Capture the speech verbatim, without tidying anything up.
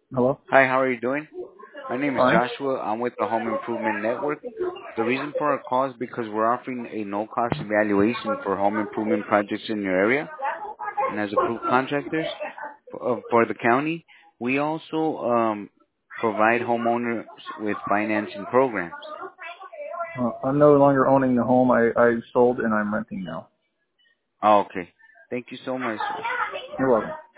Hello? Hi, how are you doing? My name is Fine. Joshua. I'm with the Home Improvement Network. The reason for our call is because we're offering a no-cost evaluation for home improvement projects in your area. And as approved contractors for, uh, for the county, we also um, provide homeowners with financing programs. Uh, I'm no longer owning the home. I, I sold and I'm renting now. Oh, okay. Thank you so much, sir. You're welcome.